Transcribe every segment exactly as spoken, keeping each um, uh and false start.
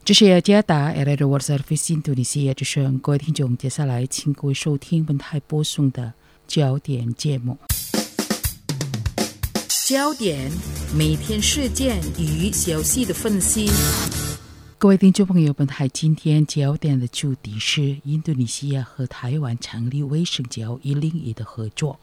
这是雅加达 L R Service 印度尼西亚之声，各位听众，接下来请各位收听本台播送的焦点节目。焦点每天事件与消息的分析。各位听众朋友，本台今天焦点的主题是印度尼西亚和台湾成立卫生交易领域的合作。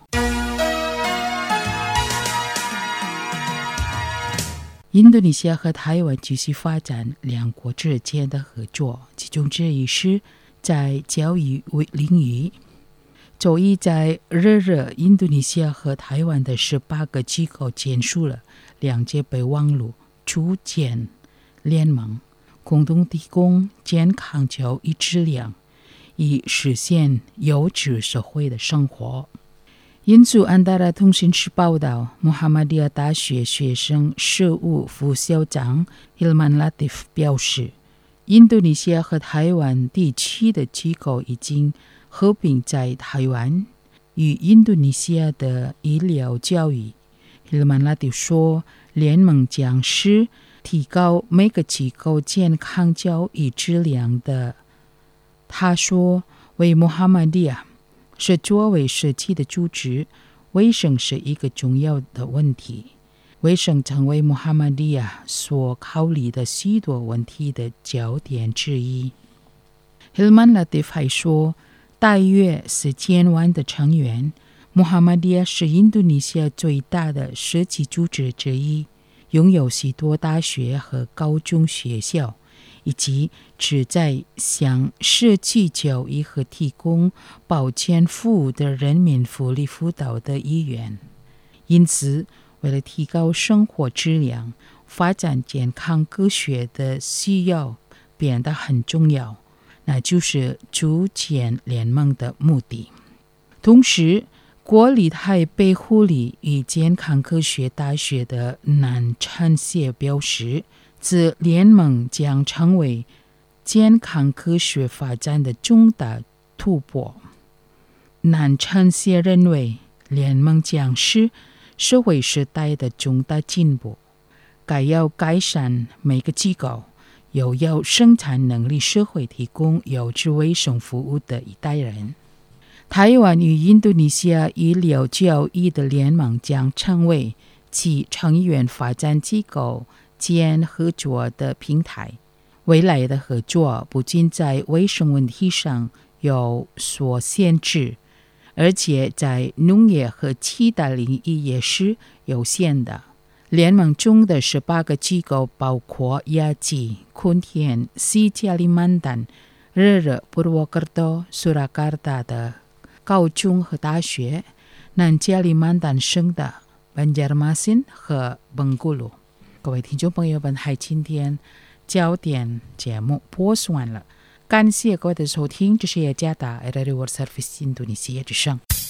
印度尼西亚和台湾继续发展两国之间的合作，其中之一是在交易领域。周一在日日，印度尼西亚和台湾的十八个机构签署了两届备忘录组建联盟，共同提供健康交易质量，以实现优质社会的生活。印度安达拉通讯社报道，穆罕默迪亚大学学生事务副校长 Hilman Latif 表示，印度尼西亚和台湾地区的机构已经合并在台湾与印度尼西亚的医疗教育。Hilman Latif 说，联盟将是提高每个机构健康教育质量的。他说，为穆罕默迪亚是作为社区的组织，卫生是一个重要的问题。卫生成为穆罕默迪亚所考虑的许多问题的焦点之一。Hilman Latif 还说，大约四千万的成员，穆罕默迪亚是印度尼西亚最大的社区组织之一，拥有许多大学和高中学校，以及旨在向社区教育和提供保健服务的人民福利辅导的意愿。因此，为了提高生活质量，发展健康科学的需要变得很重要，那就是组建联盟的目的。同时，国立台北护理与健康科学大学的南昌协表示，此联盟将成为健康科学发展的重大突破。南昌协认为，联盟将是社会时代的重大进步，该要改善每个机构，又要生产能力社会提供优质卫生服务的一代人。台湾与印度尼西亚医疗教育的联盟将成为其成员发展机构间合作的平台。未来的合作不仅在卫生问题上有所限制，而且在农业和其他领域也是有限的。联盟中的十八个机构包括雅基、昆田、西加里曼丹、日日、普罗戈多、苏拉卡达的高中和大学，南加里曼丹省的班加尔马辛和本古鲁。各位听众朋友，本台今天焦点节目播送完了，感谢各位的收听，这是雅加达 L R Service 印度尼西亚之声。